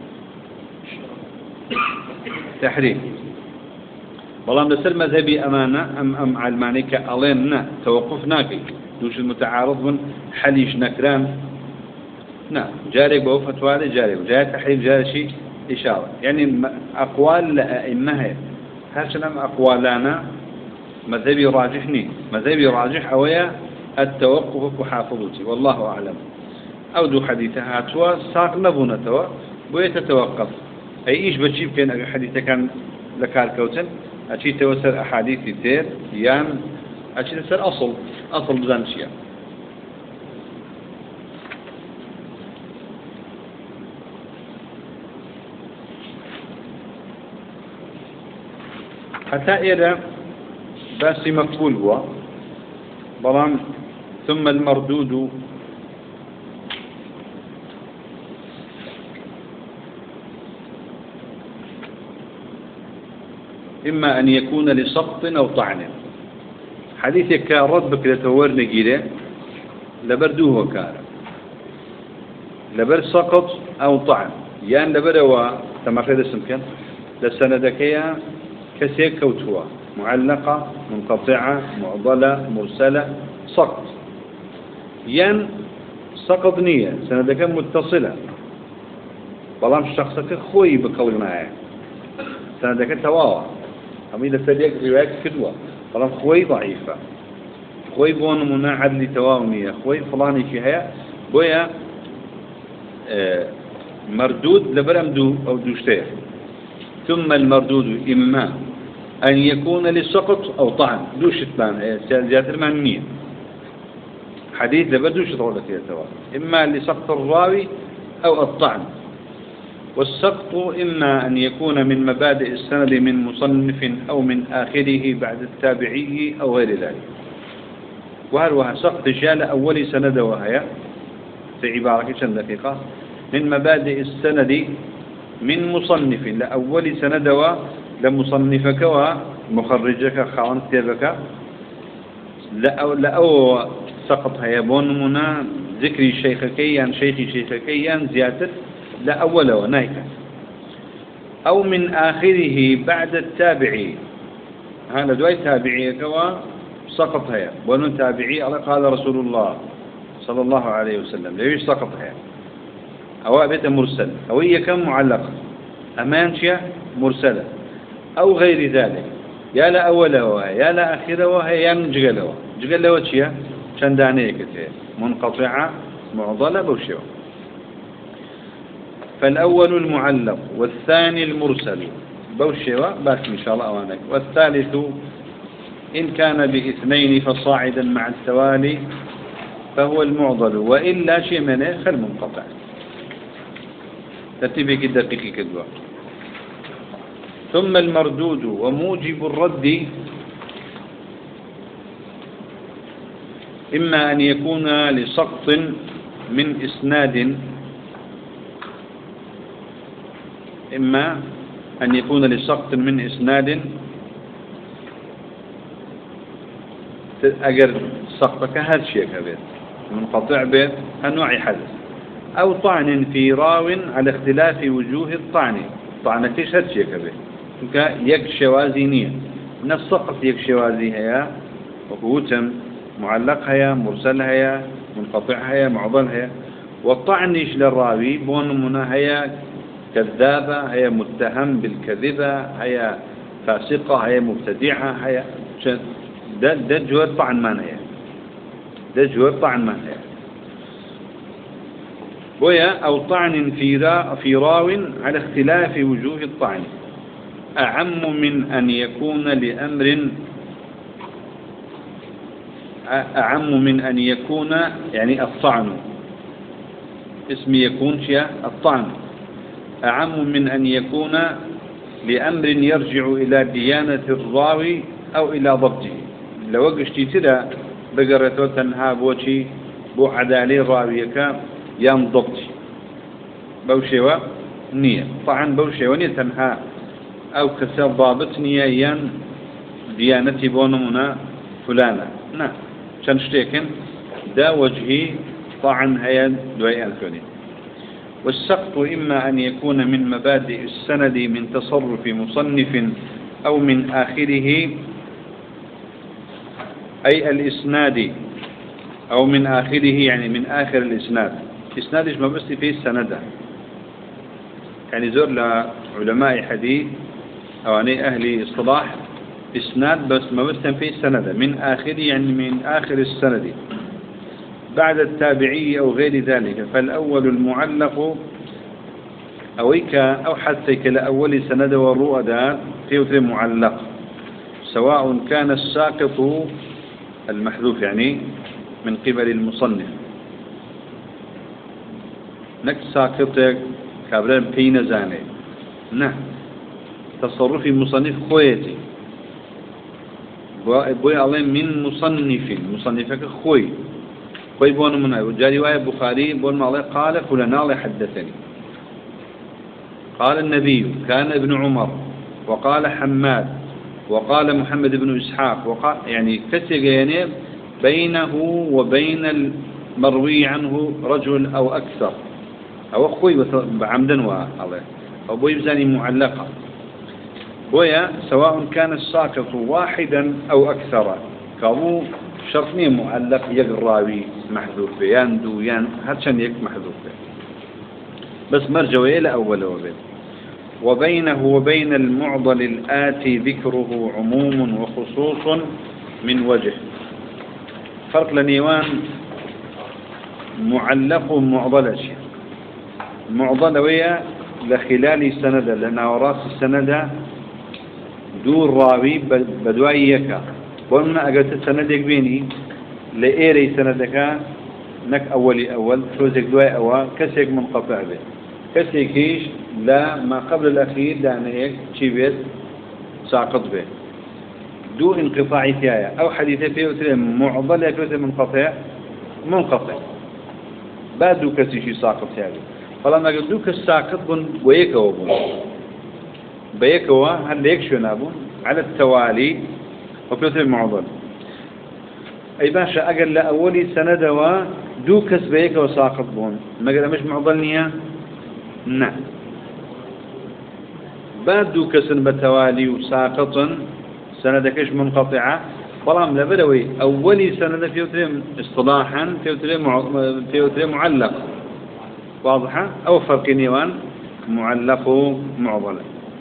تحريك بلام لسر مذهبي أمانة أم علماني كألين توقف ناكي دوش المتعارض من حليش نكران جاري بو فتوى جاري جاي تحريك جاري شيء إشارة يعني أقوال لأئمة هاشنا أقوالنا مذهبي راجحني مذهبي راجح أويا التوقف وحافظتي والله أعلم أو دو حديثها توا ساق نبونا توا ويتتوقف أي إيش بتشيب كان حديثة كان لكار كوتن أشي توسر أحاديث تير يان أشي تسر أصل بزان شيء حتى إذا باسي مقبول هو بلان ثم المردود إما أن يكون لسقط أو طعن حديثك كرد لتور نجيله لبردوه كار لبر سقط أو طعن يعني لبروا تماخذ اسم كان لسندكيا كسيك كوتوا معلقة منقطعة معضلة مرسلة سقط يعني سقط نية سندكا متصلة بلام الشخصك خوي بقول معاه سندكا تواوا أمي لسديك رواية كدوة بلام خوي ضعيفة خوي بون منا عدل تواونية خوي فلاني فيها بويا مردود لبرم دو أو دوشتير ثم المردود إما أن يكون للسقط أو طعن دوش تبان زيادة المعنية حديث لبردوش طولة فيها توا إما لسقط الراوي أو الطعن والسقط إما أن يكون من مبادئ السند من مصنف أو من آخره بعد التابعي أو غير ذلك وهل سقط جال أول سند وهي في عبارة كم دقيقة من مبادئ السند من مصنف لأول سند لمصنفك ومخرجك خان كتابك لأو سقط هيبون منا ذكر شيخكي عن شيخكي عن زيادة لأول ونايك أو من آخره بعد التابعي هذا دواي تابعي كوا سقط هيا بون تابعي قال رسول الله صلى الله عليه وسلم ليش سقط هيا أو أبيت مرسل أو هي كم معلقة أمانشية مرسلة أو غير ذلك يا لا أوله يا لا آخره يا من جغله شيء شندانية كتير منقطعة معضلة بوشيو فالأول المعلق والثاني المرسل بوشيو بس إن شاء الله أوانك والثالث إن كان باثنين فصاعدا مع التوالي فهو المعضل وإلا شيء منه فالمنقطع ترتيبك الدقيق كدوا ثم المردود وموجب الرد إما أن يكون لسقط من إسناد إما أن يكون لسقط من إسناد أجر سقطك هذا الشيء كبير منقطع به أنواع حدث أو طعن في راو على اختلاف وجوه الطعن طعن كيش هذا الشيء كبير يك شوازينية من السقط يك شوازي هيا وقوتم معلق هيا مرسل هيا منقطع هيا معضل هيا والطعنش للراوي بون منا هيا كذابة هيا متهم بالكذبة هيا فاسقة هيا مبتدعة هيا ده جوار طعن من هيا ده جوار طعن من هيا بويا أو طعن في راو على اختلاف وجوه الطعن أعم من أن يكون لأمر أعم من أن يكون يعني الطعن اسم يكون شيء الطعن أعم من أن يكون لأمر يرجع إلى ديانة الراوي أو إلى ضبطه لو قشتي تلا بقرته تنها بوشي بو عدالي راويك يان ضبط بوشيوة نية طبعا بوشيوة نية تنها أو كسر ضابط نية يان ديانتي بونمنا فلانة نعم شنشتيكن دا وجهي طعن هيا دواء الكوني والسقط إما أن يكون من مبادئ السند من تصرف مصنف أو من آخره أي الإسناد أو من آخره يعني من آخر الإسناد إسناد إيش ما بس فيه السند يعني زور لعلماء حديث أو يعني أهل اصطلاح إسناد بس ما بس فيه السند من آخره يعني من آخر السند بعد التابعي أو غير ذلك فالأول المعلق أو حتى كالأول سند والرؤدات في معلق سواء كان الساقط المحذوف يعني من قبل المصنف نك ساقطك كابران بين زاني نه تصرف مصنف خويتي بوي الله من مصنفك خوي بون من وجاء رواية بخاري بون ما الله قال فلان الله حدثني قال النبي كان ابن عمر وقال حماد وقال محمد بن إسحاق وقال يعني كسر يعني بينه وبين المروي عنه رجل أو أكثر أو أخوي بعمدا والله أو بوي بزاني معلقة بويا سواء كان الساقط واحدا أو أكثر كابو شرطني معلق يقراوي محذوف ياندو يان هاتشان يك محذوف بس مرجوه إلى أول وبين وبينه وبين المعضل الآتي ذكره عموم وخصوص من وجه فرق لنيوان معلق معضل شيء معضل ويا لخلال سند لأن وراس السند دور راوي بدوايك بولنا أجت سندك بيني لإيري سندك نك أول فوزك دواي أول كسيك منقطع به كسيكيش لا ما قبل الأخير لأن هيك شيبت ساقط به دو انقطاع ثيايا أو حديثة فيه وتر معضل فيه منقطع بعد دو كسيشي ساقط ثيايا فلما قلت دو كساقط بن ويكوا بن بيكوا هل يكشون أبون على التوالي وفيه معضل أي باشا أقل لأولي سندوا دو كس بيكوا ساقط بون ما قال مش معضل نيا نعم بعد دو كسن بتوالي وساقط سندكش منقطعة طالما لبدوي أولي سند في وترم اصطلاحا في وترم معلق واضحة أو فرق نيوان معلق معضل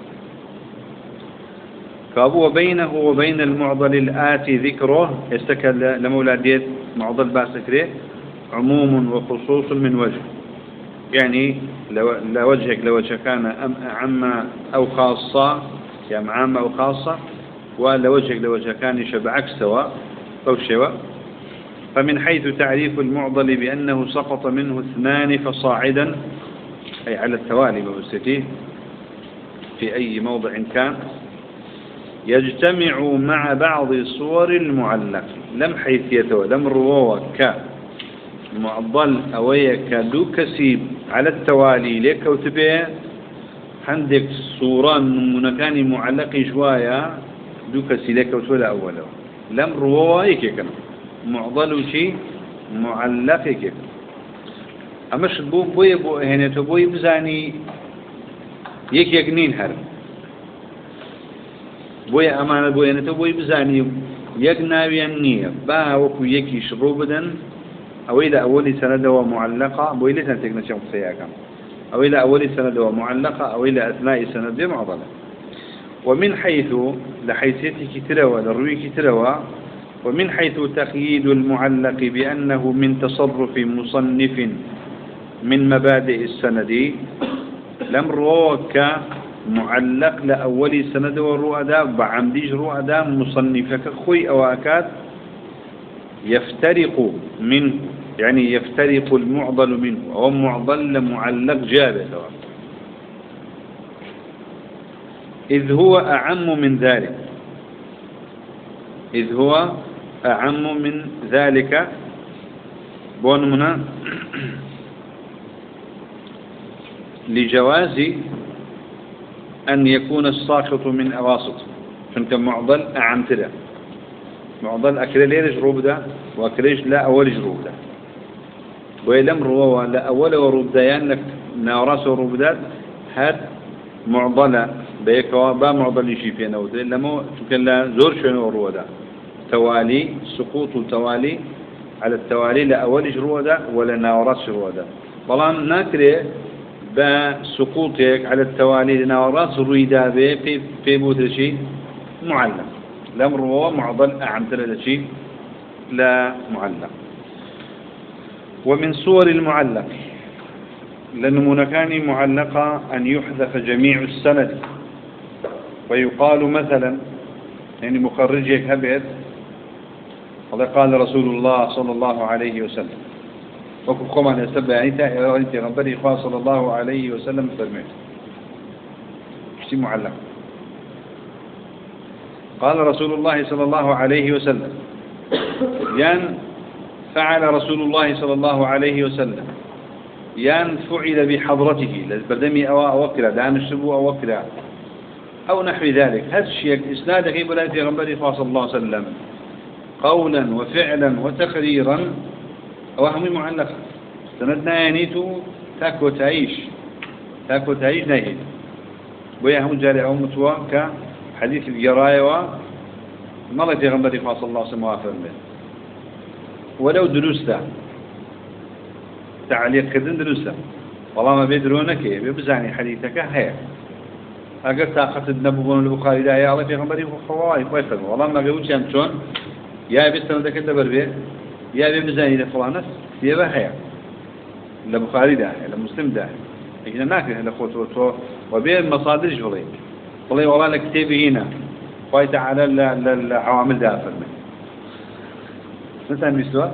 فأبو بينه وبين المعضل الآتي ذكره يستكل لمولادية معضل باسكري عموم وخصوص من وجه يعني لوجهك كان عامة أو خاصة يعني عامة أو خاصة ولوجهك كان شبعك سواء أو شواء فمن حيث تعريف المعضل بأنه سقط منه 2 فصاعدا أي على التوالي بوستيه في أي موضع كان يجتمع مع بعض صور المعلق لم حيثيته لم رواه معضل أويك دو كسيب على التوالي ليك وتبيه عندك صوران من مكان معلق شوية دو كسي ليك وتولا أوله لم روايك كنا معضل شيء معلق كنا أمش بوي هنا تبوي بزاني يكنين هر بوي أمانة بوي هنا تبوي بزاني يكناوي النية با وكو يكي شروبدا أو إلى أول سند ومعلقة أو إلى سنة تكنشم سياكم أو إلى أول سند ومعلقة أو إلى أثناء سند معضلة ومن حيث لحيثية كتلوى للروي كتلوى ومن حيث تقييد المعلق بأنه من تصرف مصنف من مبادئ السند لم روك معلق لأول سند والرؤداء بعمديج رؤداء مصنفك خوي أو أكاد يفترق منه يعني يفترق المعضل منه أو معضل معلق جابه إذ هو أعم من ذلك بونمنا لجواز أن يكون الساقط من أواسط، فانك معضل أعمتله معضل أكل ليرج روبدا وأكليش لا أول جروبدا ويلم روا لا أول وروبديان لك ناراس وروبدات هاد معضلة بيكوا با معضل يشي فينا ودل لما تكن لا زور شنو رودا توالي سقوط التوالي على التوالي لا أول جرودا ولا ناراس رودا بلان ناكري بسقوطك على التوالي ناراس رويدا في بوتشي معلم الأمر هو معضل أعمتل شيء لا معلق. ومن صور المعلق لأن كان معلقة أن يحذف جميع السند ويقال مثلا يعني مخرجك هبت قال رسول الله صلى الله عليه وسلم وكم قوما يسبع أنت غنبري إخوة صلى الله عليه وسلم فرميت شيء معلق. قال رسول الله صلى الله عليه وسلم يان فعل رسول الله صلى الله عليه وسلم يان فعل بحضرته للبردمي أو أوكلا دان الشبو أو أوكلا أو نحو ذلك هذا الشيء إسناد غيب لا يغنبري صلى الله عليه وسلم قولا وفعلا وتقريرا وهم معلقة سندنا يانيتو تاكو تعيش نهي ويهم جارعهم متوا كحديث الجراية ومرة يغنبري صلى الله عليه وسلم وافرمه ولو دروسته تعليق كذن دروسته والله ما بيدرونك بيبزعني حديثك هيك أقل طاقة النبوة البخاري لا يا الله في غنبري خواي ويفهم والله ما بيقولش أمشون يا بيستمع ذاك الدبر به يا بيبزعني لفلانس يبقى هيك البخاري ده المسلم ده إحنا ناكله لخوته وبين مصادر جولي والله لك كتابي هنا قايت على العوامل ده فرمي مثلا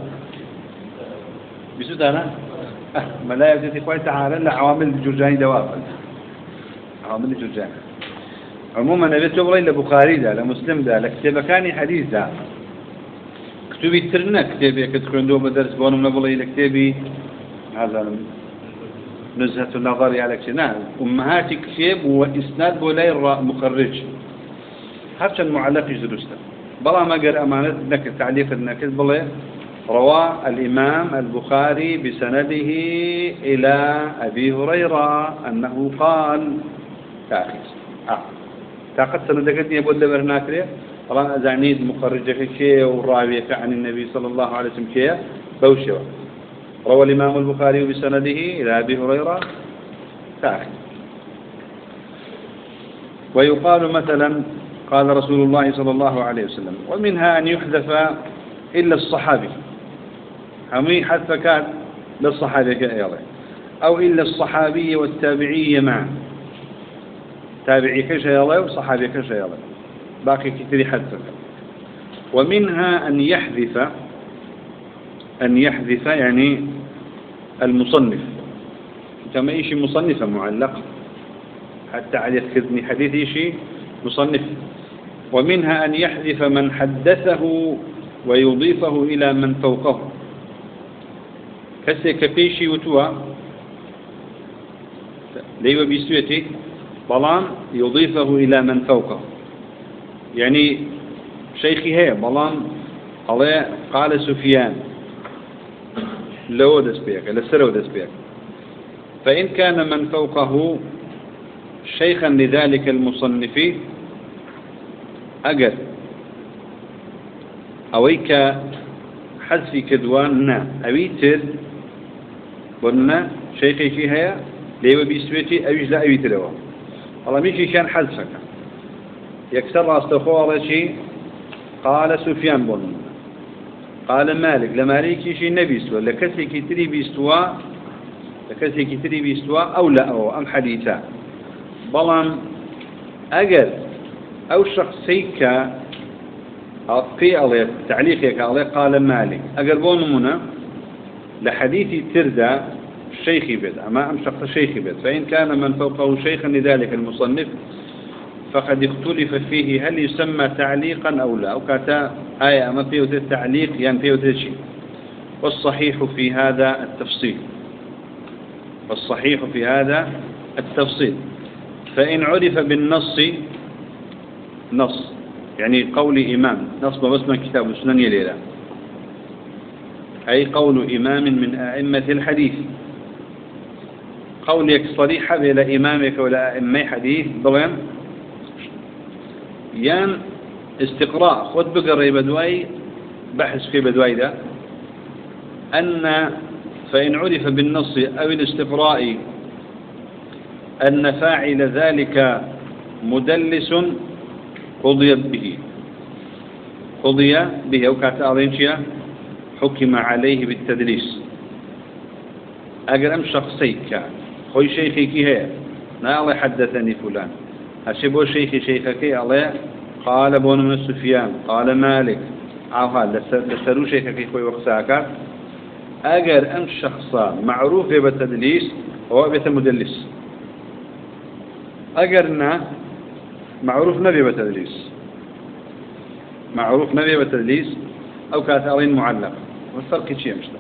بيسود أنا ما لا يوجد قايت على العوامل الجرجاني دوافر عوامل الجرجاني عموما نبيت والله لبخاري ده لمسلم ده لكتاب كاني حديث ده كتبي ترنا كتابي كتكون دوم درس بونم نبولي لكتابي هذا نزهة النظر على كتنا أمهات كتاب وإسناد بولاي مخرج هرشا المعلق يجدرسته بلا ما قال أمانة نك تعليق النكز بلا روى الإمام البخاري بسنده إلى أبي هريرة أنه قال تأخذ تأخذ سندك يبود لبرناكري طبعا أزعنيد مخرجك شيء وراويك عن النبي صلى الله عليه وسلم شيء بوشوا روى الإمام البخاري بسنده إلى أبي هريرة تأخذ. ويقال مثلا قال رسول الله صلى الله عليه وسلم ومنها أن يحذف إلا الصحابي همي حذف كان للصحابي كأيضا أو إلا الصحابي والتابعي معا تابعي كشيالي وصحابي كشيالي باقي كثير حذفك. ومنها أن يحذف يعني المصنف كما إيشي مصنفة معلقة حتى على يذكرني حديث إيشي مصنف. ومنها أن يحذف من حدثه ويضيفه إلى من فوقه كسي كفيشي وتوا ليو بيسويتي بلان يضيفه إلى من فوقه يعني شيخي هي بلان قال سفيان لو دسبيك لسرو دسبيك فإن كان من فوقه شيخا لذلك المصنف أجل أويك حذف كدوان أويتر قلنا شيخي فيها ليو بيسويتي أويج لا أويتر له والله ميشي كان حذفك يكسر راستخوه شيء قال سفيان بن قال مالك لمالك شيء نبيس ولا كسي كتري بيستوى أو لا أو أم حديثا بلان أجل أو شخصيك في عليه تعليقك عليه قال مالك أقربون منا لحديث تردى الشيخ بيت أما أم شخص الشيخ بيت فإن كان من فوقه شيخا لذلك المصنف فقد اختلف فيه هل يسمى تعليقا أو لا أو كاتا آية أما فيه تعليق يعني فيه شيء والصحيح في هذا التفصيل. والصحيح في هذا التفصيل. فإن عرف بالنص، نص يعني قول إمام، نص بس من كتاب السنن يليلا، أي قول إمام من أئمة الحديث، قولك صريحة بلا إمامك ولا أئمة حديث ضوين يان استقراء خد بقري بدواي بحث في بدواي ده أن فإن عرف بالنص أو الاستقراء أن فاعل ذلك مدلس قضي به، قضي به أو كاتارينشيا حكم عليه بالتدليس. أجرم شخصيك خوي شيخي كي هي لا الله حدثني فلان أشبه شيخي شيخك الله قال بن سفيان قال مالك أو هذا لسرو شيخك خوي وقساك. أجر أم شخصا معروف بالتدليس هو بيت مدلس، أجرنا معروف نبي بالتدليس، معروف نبي بالتدليس أو كاتارين معلق. والفرق شيء مش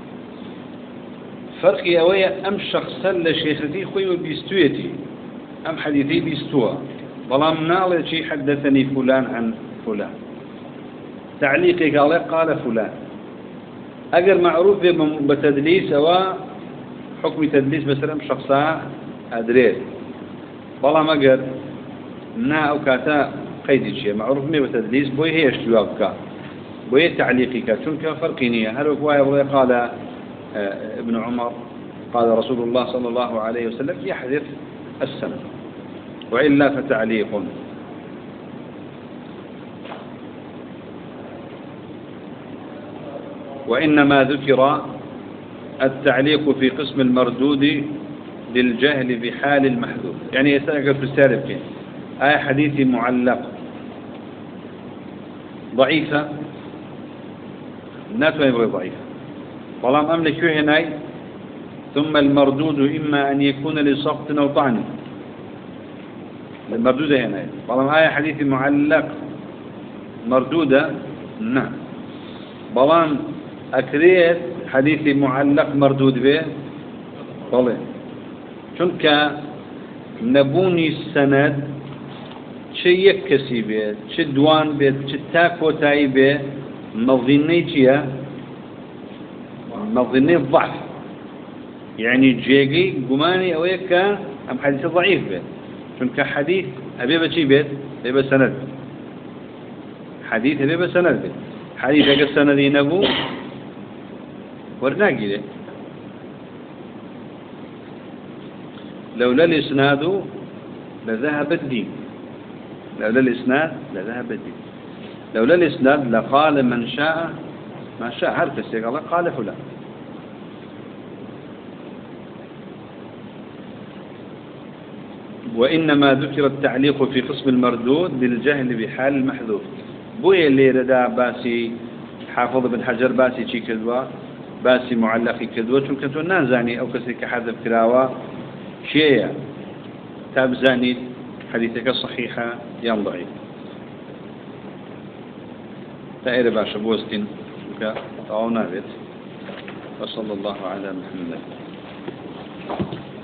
فرقي أويا أم شخصا لشيختي خوي وبيستويتي أم حديثي بيستوى ظلام ناڵێ شي حدثني فلان عن فلان تعليقي قال فلان. أجر معروف بتدليس أو حكم تدليس مثلا أم شخصا أدريت ظلام أجر نا أو كاتا قيد شيء معروف بتدليس بوي هي اشتواقك بوي تعليقك شنك فرقينية. هل هو قال ابن عمر قال رسول الله صلى الله عليه وسلم يحذف السند وإلا فتعليق. وإنما ذكر التعليق في قسم المردود للجهل بحال المحذوف. يعني يسألك في السالب كين آية حديثي معلق ضعيفة الناس ما يبغي ضعيفة طالما أملك هناي. ثم المردود إما أن يكون لسقط أو طعن، المردود هناي طالما آية حديث معلق مردودة نعم. بلان أكريت حديث معلق مردود به طالما چونك نبوني السند شيء يكسي به شدوان به شتاكو تاي به مظنيتيا مظني الضعف يعني جيجي قماني أو يكا أم حديث ضعيف به چونك حديث أبيبا شي بيت أبيبا سند حديث أبيبا سند بيت حديث أبيبا سندي نبو ورناقي له لولا الإسناد لذهب الدين، لولا الإسناد لذهب الدين، لولا الإسناد لقال من شاء ما شاء. هل تستيق الله قال فلان. وإنما ذكر التعليق في قسم المردود للجهل بحال المحذوف. بوي اللي ردا باسي حافظ بن حجر باسي شي كذوا باسي معلقي كذوا چونك تو نازاني أو كسي كحذف كراوة شيء تابزاني حديثك صحيحة يام ضعيف. تأير باشا بوستين طاونا بيت. وصلى الله على محمد.